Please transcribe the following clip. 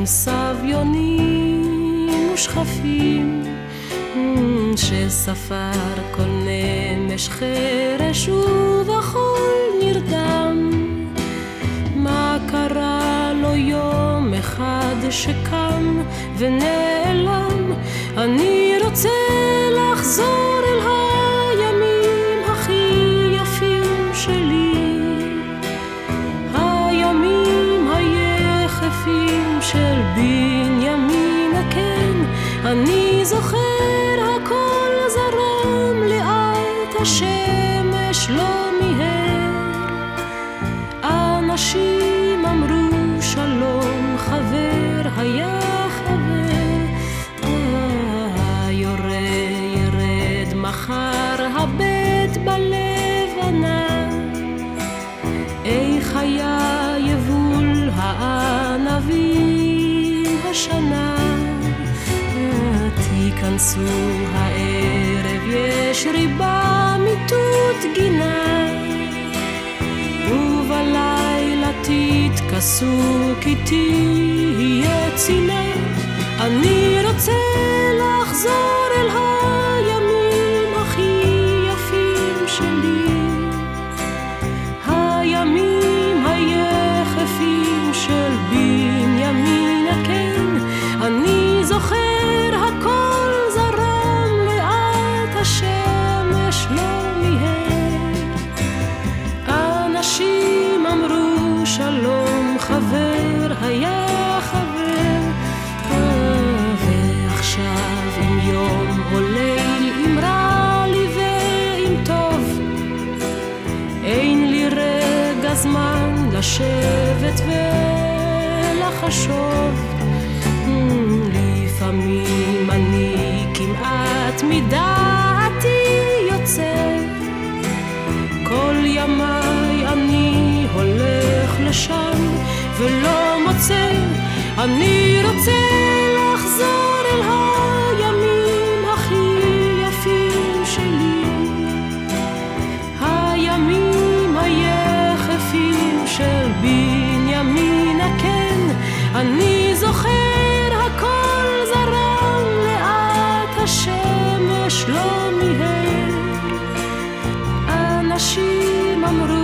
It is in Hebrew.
סביונים ושכפים, שספר כל נמש חרש ובחול נרדם. מה קרה לו יום אחד שקם ונעלם? אני רוצה לחזור אל הימים הכי יפים שלי, הימים היחפים של בנימין. כן, אני זוכר הכל זרם לאט, השמש לא מיהר. אנשים אמרו שלום, חבר היה חבר. ירד מחר הבית בלבנה, איך היה יבול הענבים השנה. תיכנסו הערב, יש ריבה מיטוט גינה, ובלילה תתכסו כי תהיה צינה. אני רוצה לחזור אל הימים הכי יפים שלי, הימים היחפים של בנימין. כן, אני זוכר הכל זרם לאט, השמש לא מיהר. אנשים אמרו שלום, חבר היה חבר. ועכשיו אם יום או ליל, אם רע לי ואם טוב, אין לי רגע זמן לשבת ולחשוב. לפעמים אני כמעט מדעתי יוצא, כל ימיי אני הולך לשם ולא מוצא. אני רוצה לחזור אל הימים הכי יפים שלי, הימים היחפים של בנימין. כן, אני זוכר הכל זרם לאט, השמש לא מיהר. אנשים אמרו